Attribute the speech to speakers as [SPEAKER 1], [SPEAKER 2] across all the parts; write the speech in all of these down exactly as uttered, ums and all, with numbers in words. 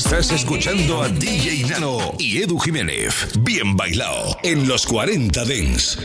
[SPEAKER 1] Estás escuchando a D J Nano y Edu Jiménez. Bien bailado en los cuarenta Dance.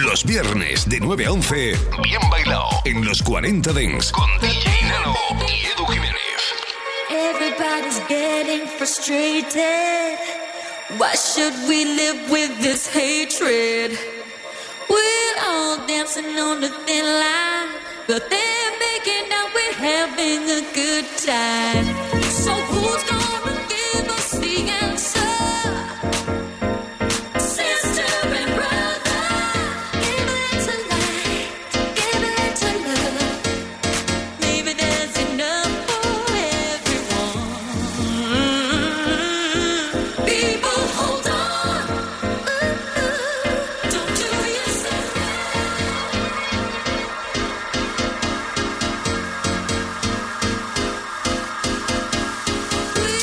[SPEAKER 1] Los viernes de nueve a once, Bien Bailao, en los cuarenta Dance, con D J Nano y Edu Jiménez.
[SPEAKER 2] Everybody's getting frustrated. Why should we live with this hatred? We're all dancing on the thin line, but they're making out we're having a good time. So who's gonna give us the answer?
[SPEAKER 3] We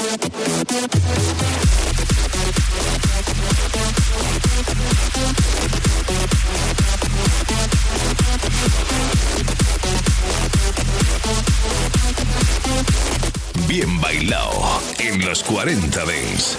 [SPEAKER 1] Bien bailado en los cuarenta Dance.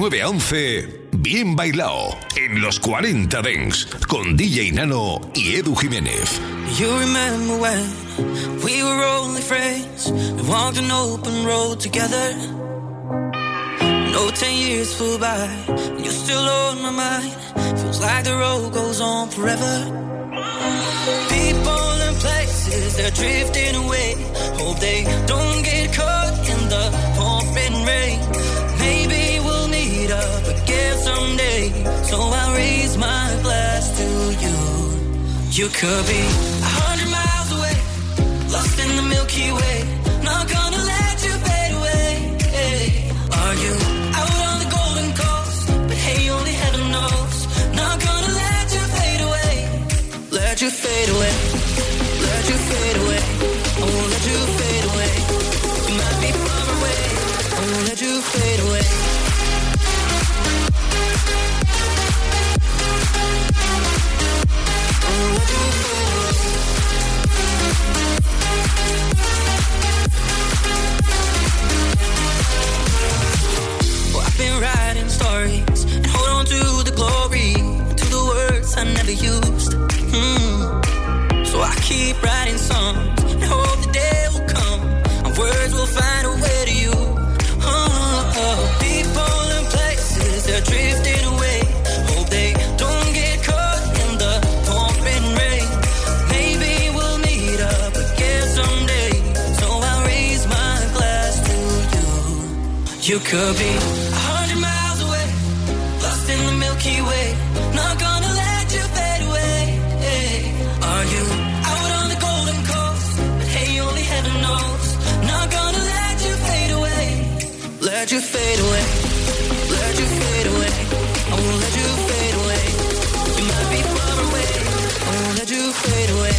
[SPEAKER 1] nueve a once, Bien Bailao, en los cuarenta Dance, con D J Nano y Edu Jiménez.
[SPEAKER 3] You remember when we were only friends, we walked an open road together. No ten years flew by, and you're still on my mind. Feels like the road goes on forever. People and places, they're drifting away. Hope they don't get caught in the pouring rain. Maybe we'll meet up again someday, so I'll raise my glass to you. You could be a hundred miles away, lost in the Milky Way. Not gonna let you fade away. Hey. Are you out on the golden coast? But hey, only heaven knows. Not gonna let you fade away. Let you fade away. Let you fade away. I won't let you fade away. You might be far away. I won't let you fade away. I won't let you fade away. Well, I've been writing stories and hold on to the glory, to the words I never used. Mm. So I keep writing songs and hope the day will come and words will find a way to you. Oh, oh. People and places, they're drifting away. Hope they don't get caught in the pouring rain. Maybe we'll meet up again someday, so I'll raise my glass to you. You could be a hundred miles away, lost in the Milky Way. Not gonna let you fade away. Hey. Are you out on the golden coast? But hey, only heaven knows. Not gonna let you fade away. Let you fade away. Let you fade away. I won't let you fade away. You might be far away. I won't let you fade away.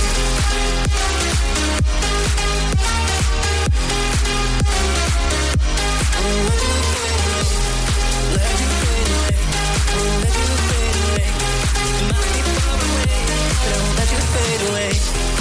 [SPEAKER 3] I won't let you fade away. Let you fade away. I won't let you fade away. You might be far away, but I won't let you fade away.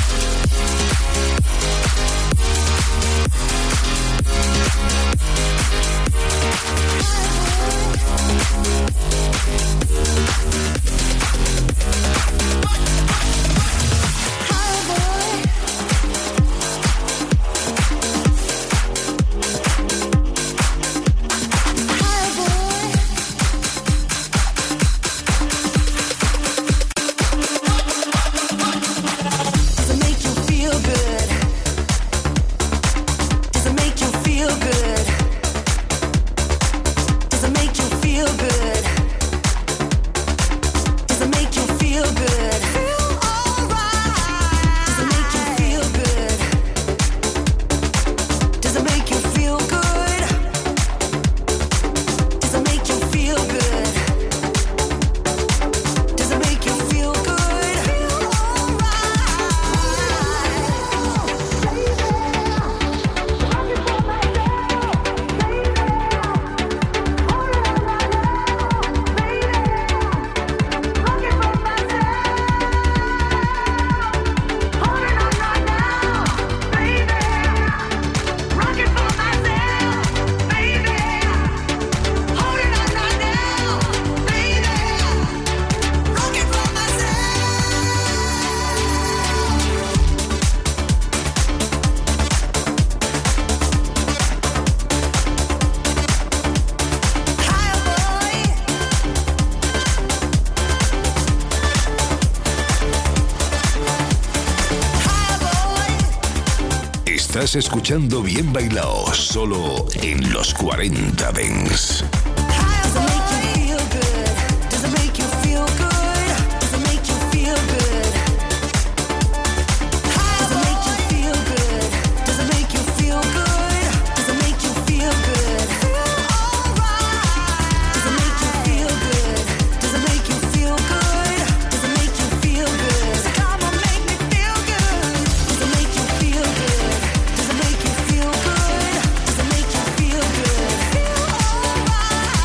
[SPEAKER 1] Estás escuchando Bien Bailao, solo en los cuarenta Dance.
[SPEAKER 4] Feel alright.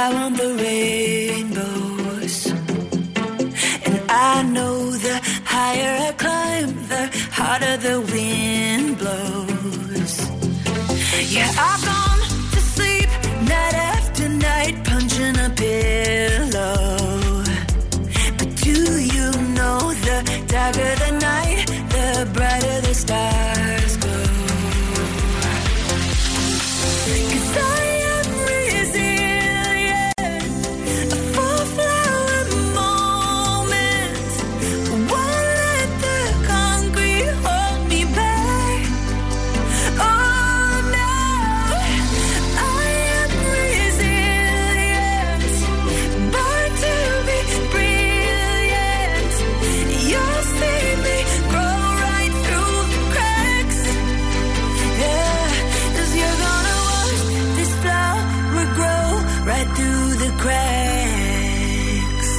[SPEAKER 4] I want the rainbows. And I know the higher I climb, the harder the wind blows. Yeah, I've gone to sleep night after night, punching a pillow. But do you know the darker the night, the brighter the stars glow? 'Cause I am resilient, a full flower moment. Won't let the concrete hold me back. Oh no, I am resilient, born to be brilliant. You'll see me grow right through the cracks. Yeah, 'cause you're gonna watch this flower grow right through the cracks.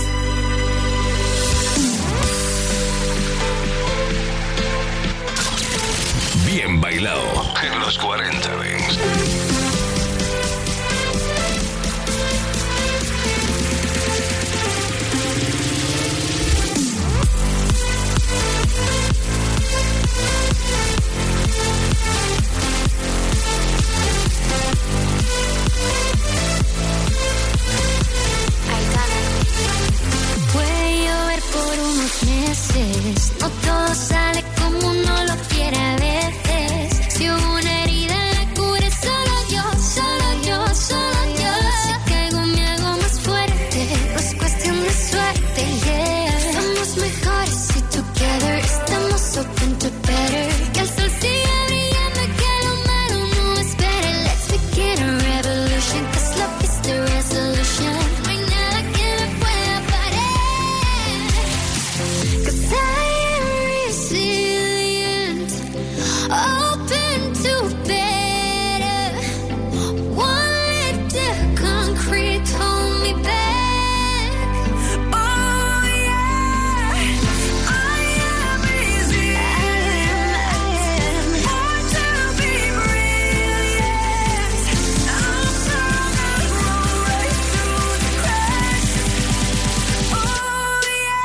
[SPEAKER 1] Bien bailado en los cuarenta Dance.
[SPEAKER 2] Puede llover por unos meses, no todo sale como uno lo quiere a veces. Si hubo una herida la cure solo yo, solo yo, solo yo. Si caigo me hago más fuerte, no es cuestión de suerte, yeah. Somos mejores si together estamos open to better. Que el sol siga brillando y que lo malo no espere. Let's begin a revolution, 'cause love is the resolution. No hay nada que me pueda parar. 'Cause I am resilient, open to better. Won't let the concrete hold me back. Oh yeah, I am resilient, born to be brilliant. I'm gonna grow right through the cracks. Oh yeah.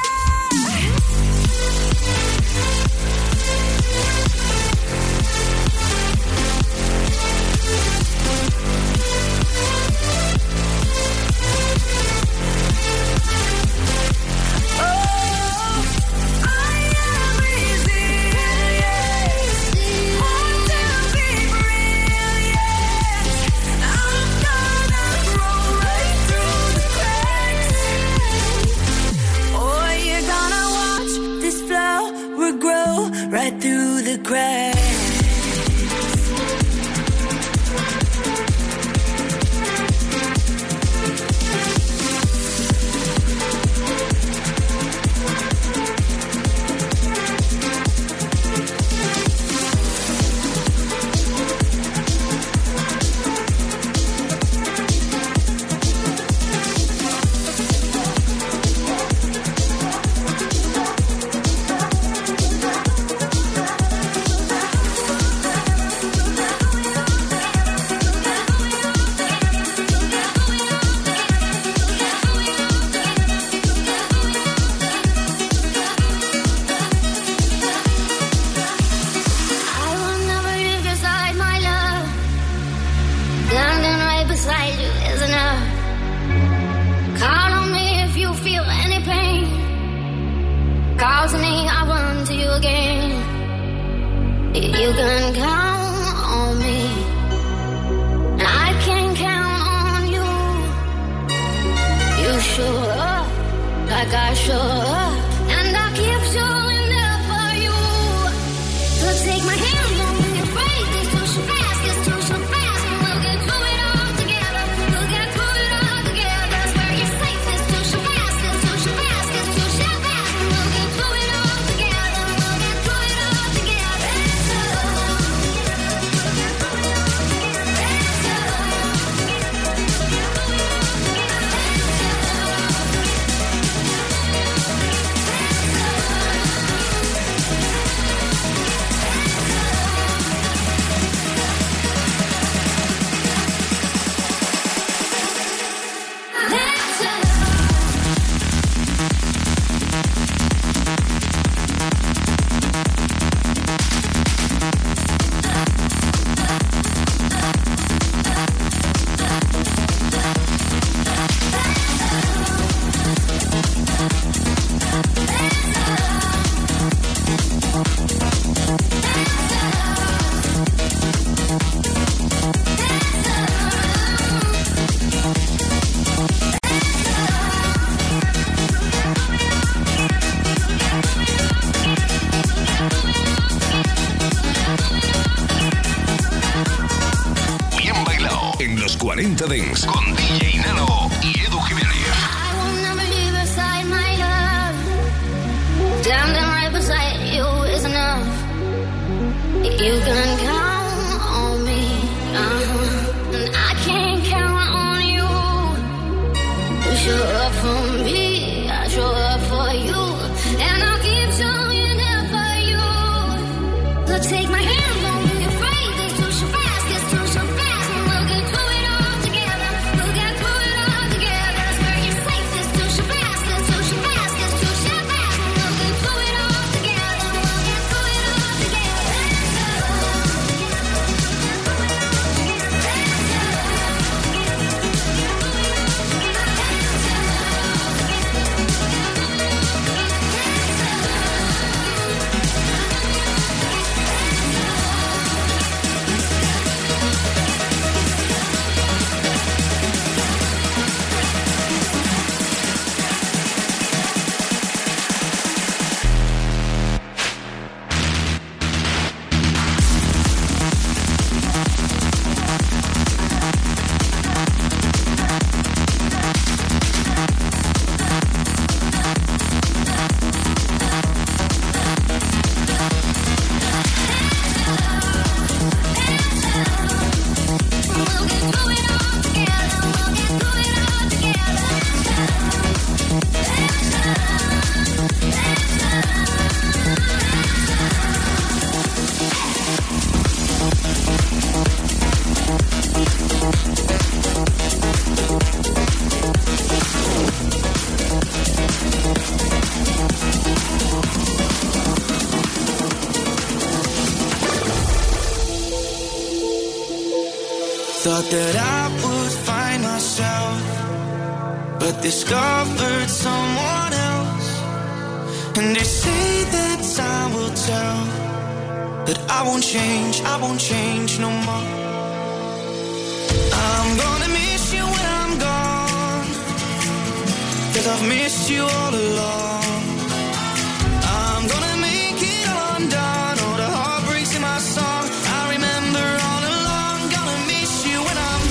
[SPEAKER 2] Right through the cracks. I will never leave your side, my love. Standing right beside you is enough. Call on me if you feel any pain. Call to me, I run to you again. You can count on me, and I can count on you. You show up like I show up, and I keep showing up for you. So take my hand, don't be afraid. This too shall pass, this too shall pass, and we'll get through it all together. We'll get through it all together. Where you're safe, this too shall pass, this too shall pass, this too shall pass, and we'll get through it all together. We'll get through it all together. Let's go.
[SPEAKER 3] Thought that I would find myself, but discovered someone else. And they say that time will tell, but I won't change, I won't change no more. I'm gonna miss you when I'm gone, 'cause I've missed you all along. I'm gonna make it all undone, all the heartbreaks in my song. I remember all along, gonna miss you when I'm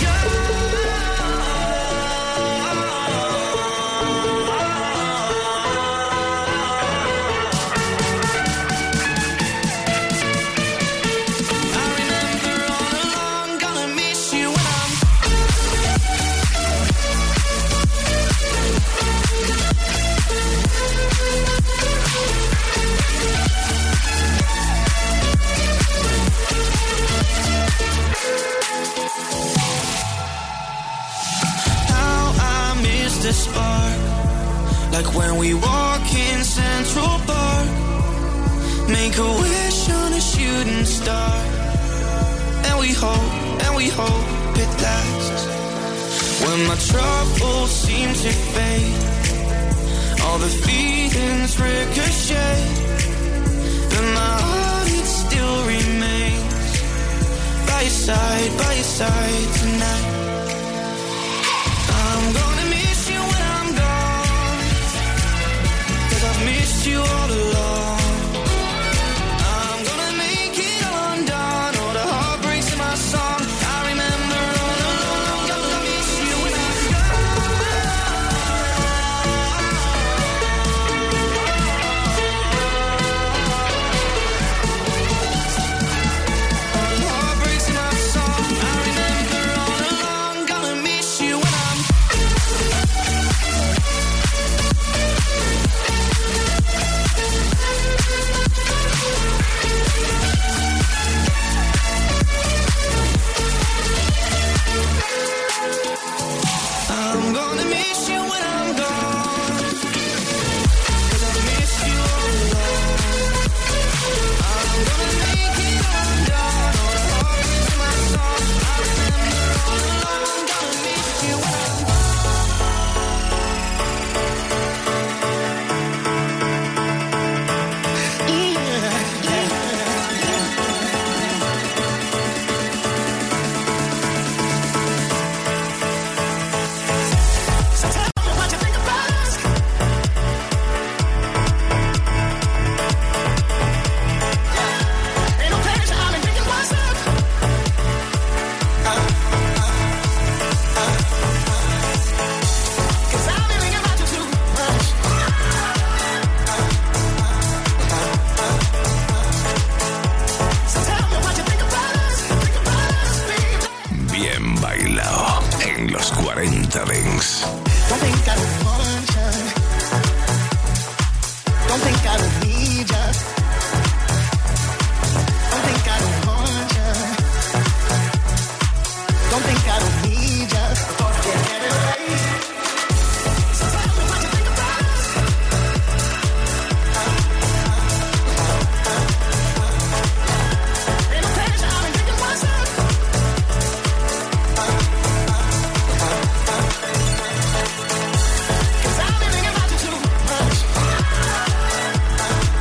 [SPEAKER 3] the spark, like when we walk in Central Park, make a wish on a shooting star, and we hope, and we hope it lasts. When my troubles seem to fade, all the feelings ricochet, but my heart, it still remains by your side, by your side tonight. I'm gonna miss you when I'm gone, 'cause I've missed you all along. I'm gonna make it all undone, all the heartbreaks in my song. I remember all along, gonna miss you when I'm all the heartbreaks in my song. I remember all along, gonna miss you when I'm I'm gonna miss you when I'm gone, 'cause I miss you all along. I'm gonna make it all undone, all the heartbreaks in my song. I remember all along, gonna miss you when I'm
[SPEAKER 1] Bien bailado en los cuarenta Dance.
[SPEAKER 5] Don't think I don't want ya. Don't think I don't need ya. Don't think I don't want ya. Don't think I don't need ya. Thought you had it right. So tell me what you think about us. Ain't no pleasure, I've been thinking myself. Cause I've been thinking about you too much.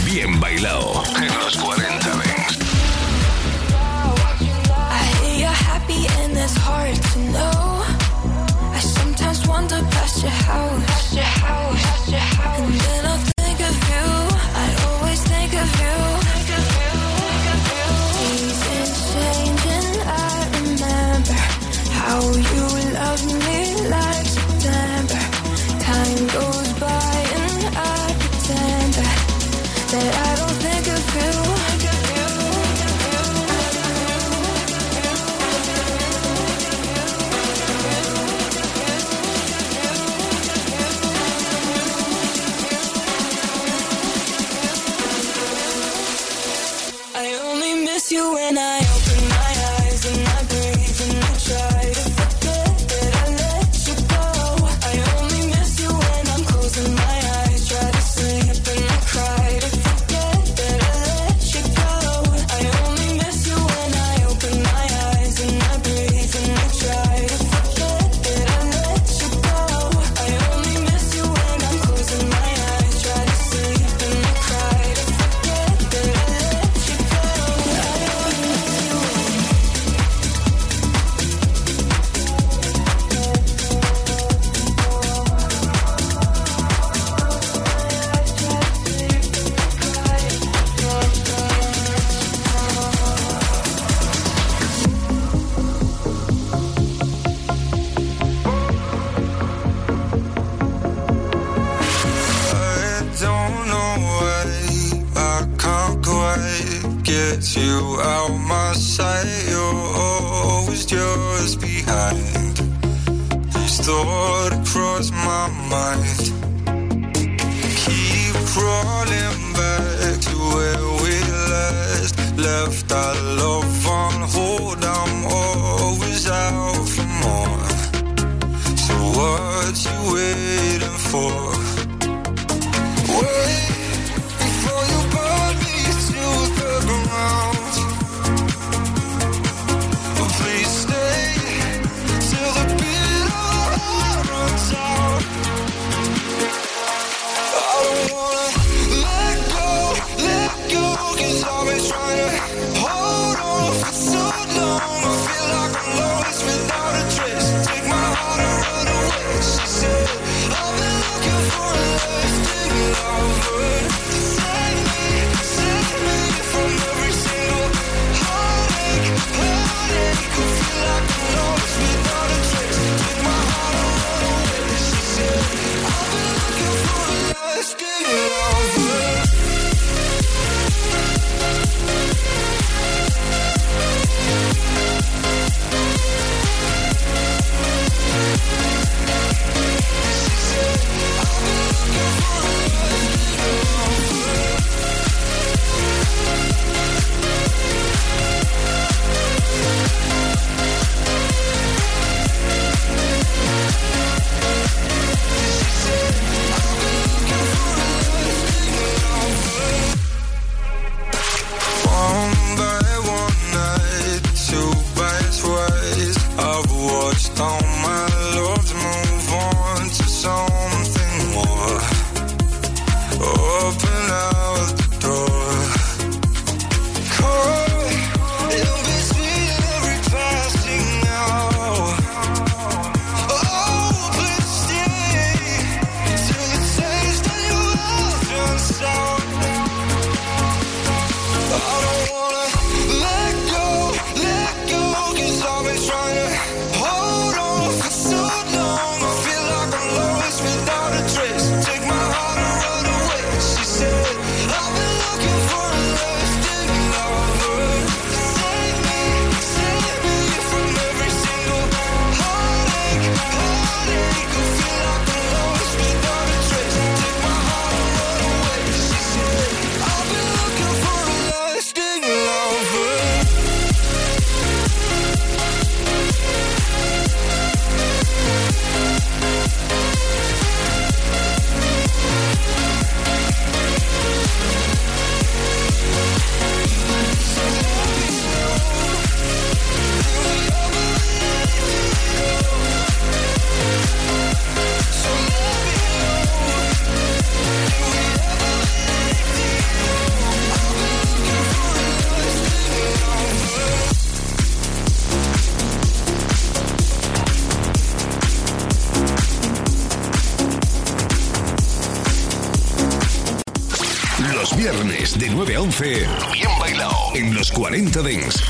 [SPEAKER 1] Bien Bailado en los cuarenta Dance.
[SPEAKER 4] I hear you're happy and that's hard to know. I sometimes wander past your house, past your house, past your house. And then I'll think of you. I always think of you. Think of you, think of you. Seasons change and I remember how you loved me like September. Time goes by and I pretend that, that I don't think of you. Think of you, think of you. I only miss you when I open my eyes and I breathe and I try to forget that I let you go. I only miss you when I'm closing my eyes, try to sleep and I cry to forget that I let you go. I only miss you when I open my eyes and I breathe and I try to forget that I let you go. I only miss you when I'm closing my eyes, try to sleep and I cry to forget that I let you go. I only miss you.
[SPEAKER 6] I don't know why I can't quite get you out my sight. You're always just behind. This thought across my mind. Keep crawling back to where we last left our love on hold. I'm always out for more. So what you waiting for? Wait before you burn me to the ground. Please stay till the beat of heart runs out. I don't wanna let go, let go, 'cause I've been trying to hold on for so long. I feel like I'm lost without a trace. Take my heart and run away. She said, I've been looking for
[SPEAKER 1] Los viernes de nueve a once, bien bailado en los cuarenta Dance.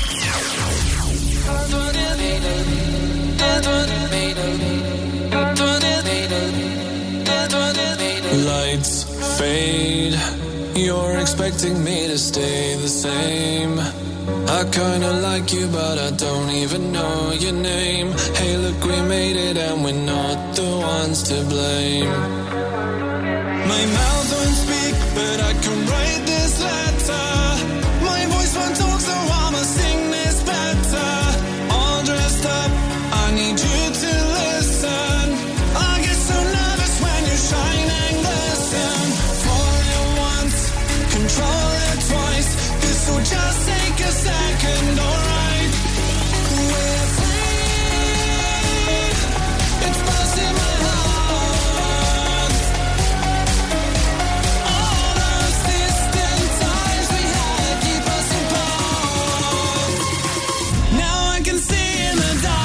[SPEAKER 7] Lights fade, you're expecting me to stay the same. I kinda like you, but I don't even know your name. Hey, look, we made it and we're not the ones to blame. My mouth won't speak, but I can write this letter. My voice won't talk, so I'ma sing this better. All dressed up, I need you to listen. I get so nervous when you shine and glisten. Fall it once, control it twice. This will just take a second, alright? We're free. It's busting my heart. All those distant times we had keep us apart. Now I can see in the dark.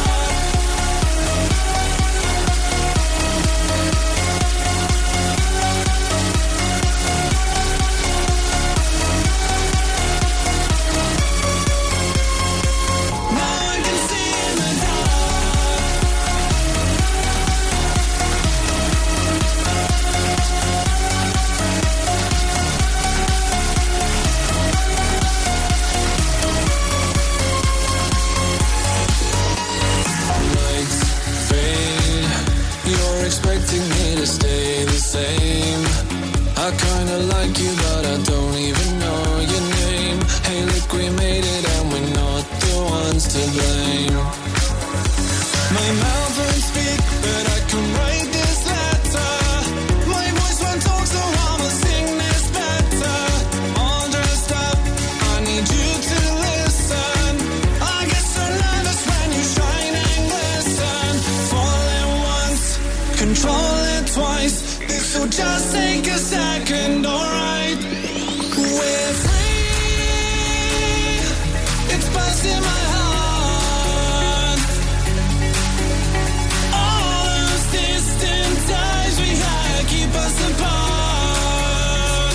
[SPEAKER 7] Expecting me to stay the same. I kinda like you, but I don't even know your name. Hey, look, we made it and we're not the ones to blame. My mouth won't speak, but I can write this letter. My voice won't talk, so I'ma sing this better. All dressed up, I need you to listen. I get so nervous when you shine and glisten. Falling once, control it twice. This will just take a second, alright? We're free. It's busting my heart. All those distant times we had keep us apart.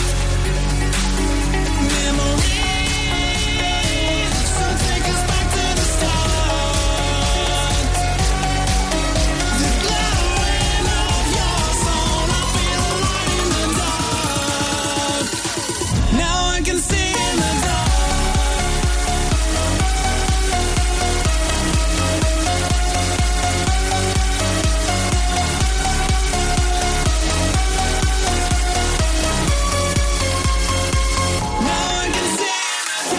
[SPEAKER 7] Memories, so take us back to the start. The glowing of your soul, I feel alive in the dark. Now I can see in the dark. Now I can see in the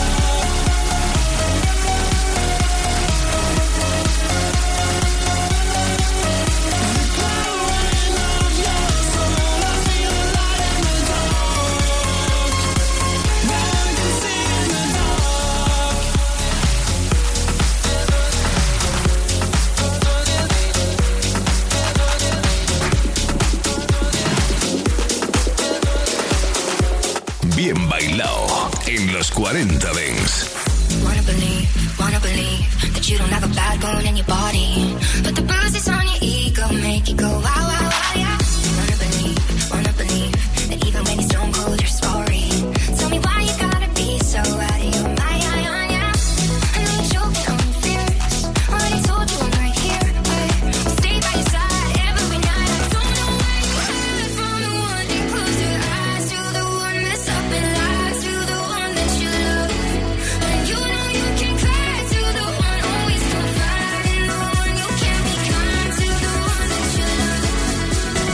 [SPEAKER 7] glowing of your soul, I feel alive in the dark. Now I can see in the dark.
[SPEAKER 1] Bien bailado en los cuarenta Dance.
[SPEAKER 8] Wanna believe, wanna believe that you don't have a bad bone in your body, but the bruises on your ego make you go wow, wow, wow, yeah. Wanna believe, wanna believe that even when you're stone cold, you're sorry. Tell me why you gotta be so out of your mind, yeah. I know you're choking on your fears. Already told you I'm right here, but I'll stay by your side every night. I don't know where you hide from the one that close your eyes to the one that's up and lies to the one that you love. And you know you can cry to the one always confide in the one you can't be kind to the one that you love.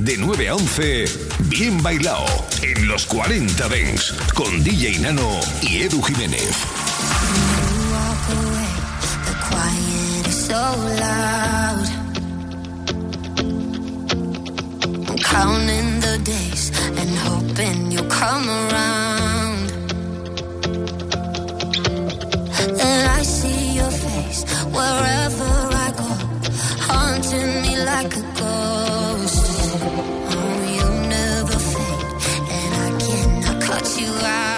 [SPEAKER 1] De nueve a once, Bien Bailao, en los cuarenta Dance, con D J Nano y Edu Jiménez.
[SPEAKER 8] So loud, I'm counting the days and hoping you'll come around. And I see your face wherever I go, haunting me like a ghost. Oh, you never fade, and I cannot cut you out.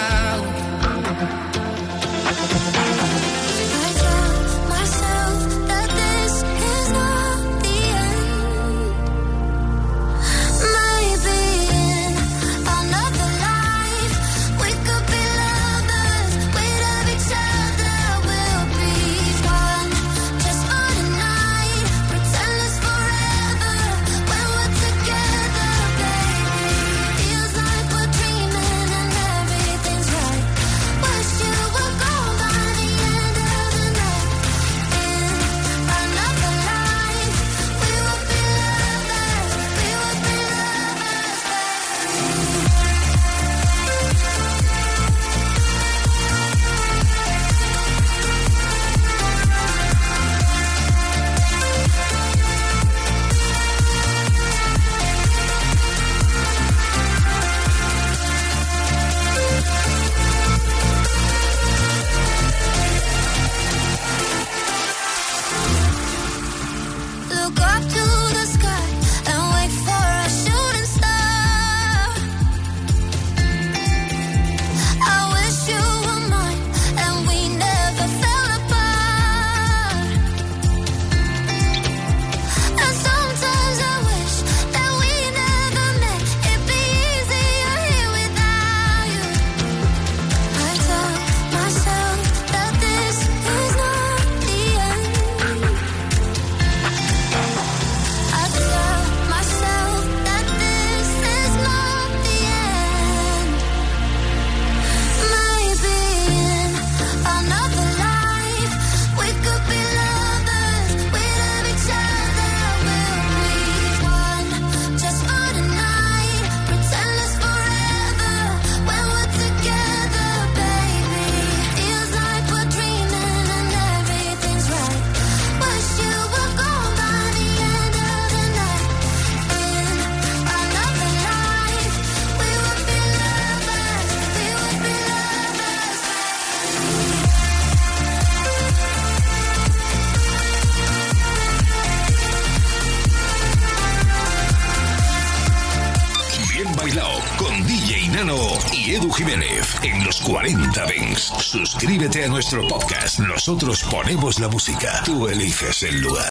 [SPEAKER 1] Edu Jiménez en los cuarenta Dance. Suscríbete a nuestro podcast. Nosotros ponemos la música. Tú eliges el lugar.